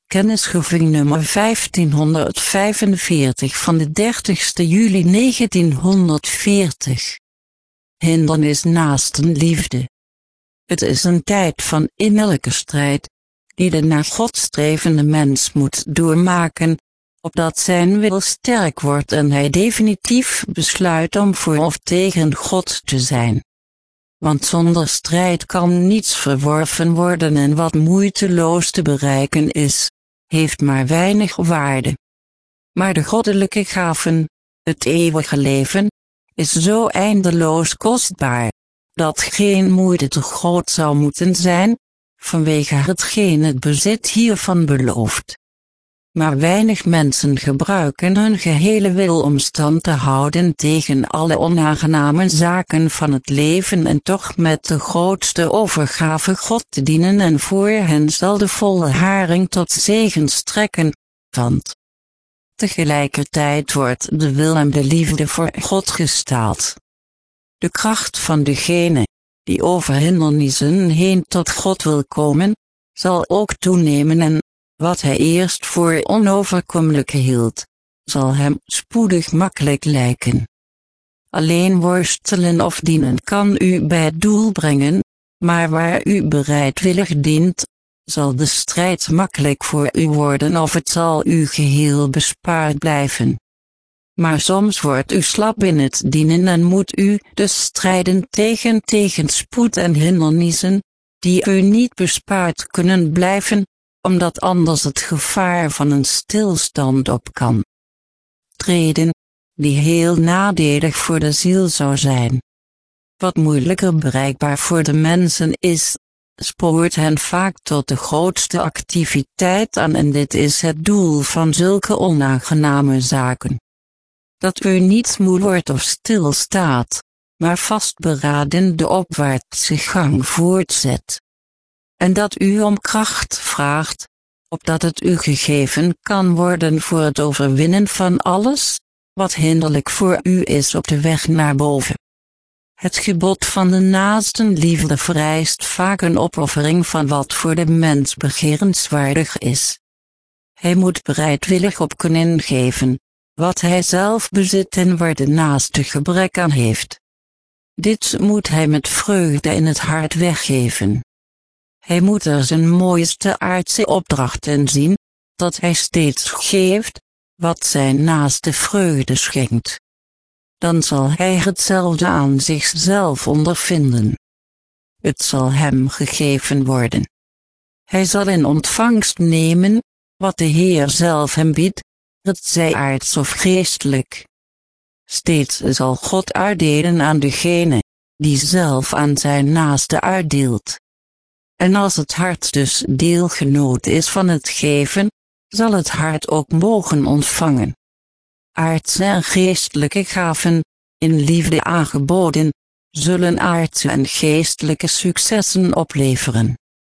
Kennisgeving nummer 1545 van de 30 juli 1940. Hindernis naastenliefde. Het is een tijd van innerlijke strijd, die de naar God strevende mens moet doormaken, opdat zijn wil sterk wordt en hij definitief besluit om voor of tegen God te zijn. Want zonder strijd kan niets verworven worden en wat moeiteloos te bereiken is, heeft maar weinig waarde. Maar de goddelijke gaven, het eeuwige leven, is zo eindeloos kostbaar, dat geen moeite te groot zou moeten zijn, vanwege hetgeen het bezit hiervan belooft. Maar weinig mensen gebruiken hun gehele wil om stand te houden tegen alle onaangename zaken van het leven en toch met de grootste overgave God te dienen, en voor hen zal de volle haring tot zegen strekken, want tegelijkertijd wordt de wil en de liefde voor God gestaald. De kracht van degene, die over hindernissen heen tot God wil komen, zal ook toenemen en, wat hij eerst voor onoverkomelijk hield, zal hem spoedig makkelijk lijken. Alleen worstelen of dienen kan u bij het doel brengen, maar waar u bereidwillig dient, zal de strijd makkelijk voor u worden of het zal u geheel bespaard blijven. Maar soms wordt u slap in het dienen en moet u dus strijden tegen tegenspoed en hindernissen, die u niet bespaard kunnen blijven, omdat anders het gevaar van een stilstand op kan treden, die heel nadelig voor de ziel zou zijn. Wat moeilijker bereikbaar voor de mensen is, spoort hen vaak tot de grootste activiteit aan, en dit is het doel van zulke onaangename zaken. Dat u niet moe wordt of stilstaat, maar vastberaden de opwaartse gang voortzet. En dat u om kracht vraagt, opdat het u gegeven kan worden voor het overwinnen van alles, wat hinderlijk voor u is op de weg naar boven. Het gebod van de naastenliefde vereist vaak een opoffering van wat voor de mens begerenswaardig is. Hij moet bereidwillig op kunnen geven, wat hij zelf bezit en waar de naaste gebrek aan heeft. Dit moet hij met vreugde in het hart weggeven. Hij moet er zijn mooiste aardse opdrachten zien, dat hij steeds geeft, wat zijn naaste vreugde schenkt. Dan zal hij hetzelfde aan zichzelf ondervinden. Het zal hem gegeven worden. Hij zal in ontvangst nemen, wat de Heer zelf hem biedt, het zij aards of geestelijk. Steeds zal God uitdelen aan degene, die zelf aan zijn naaste uitdeelt. En als het hart dus deelgenoot is van het geven, zal het hart ook mogen ontvangen. Aardse en geestelijke gaven, in liefde aangeboden, zullen aardse en geestelijke successen opleveren.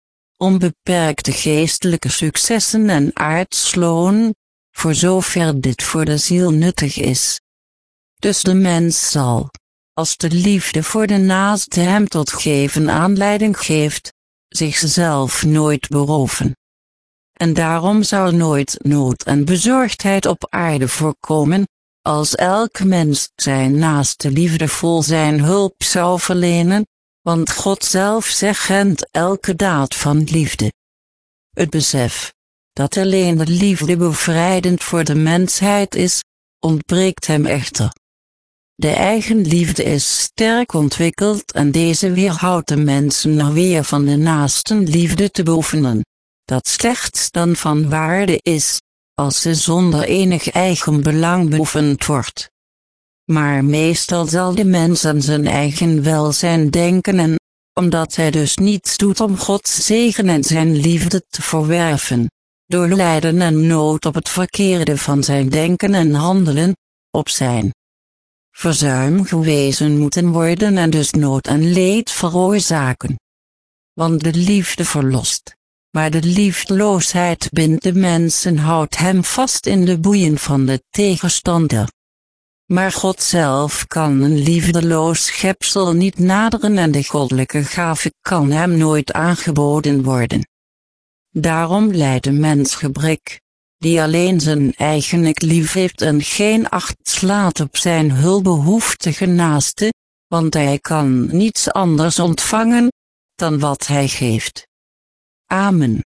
Onbeperkte geestelijke successen en aards loon, voor zover dit voor de ziel nuttig is. Dus de mens zal, als de liefde voor de naaste hem tot geven aanleiding geeft, zichzelf nooit beroven. En daarom zou nooit nood en bezorgdheid op aarde voorkomen, als elk mens zijn naaste liefdevol zijn hulp zou verlenen, want God zelf zegent elke daad van liefde. Het besef, dat alleen de liefde bevrijdend voor de mensheid is, ontbreekt hem echter. De eigen liefde is sterk ontwikkeld en deze weerhoudt de mensen er weer van de naastenliefde te beoefenen, dat slechts dan van waarde is, als ze zonder enig eigen belang beoefend wordt. Maar meestal zal de mens aan zijn eigen welzijn denken en, omdat hij dus niets doet om Gods zegen en zijn liefde te verwerven, door lijden en nood op het verkeerde van zijn denken en handelen, op zijn verzuim gewezen moeten worden en dus nood en leed veroorzaken. Want de liefde verlost, maar de liefdeloosheid bindt de mens en houdt hem vast in de boeien van de tegenstander. Maar God zelf kan een liefdeloos schepsel niet naderen en de goddelijke gave kan hem nooit aangeboden worden. Daarom lijdt de mens gebrek, die alleen zijn eigen ik lief heeft en geen acht slaat op zijn hulpbehoeftige naaste, want hij kan niets anders ontvangen dan wat hij geeft. Amen.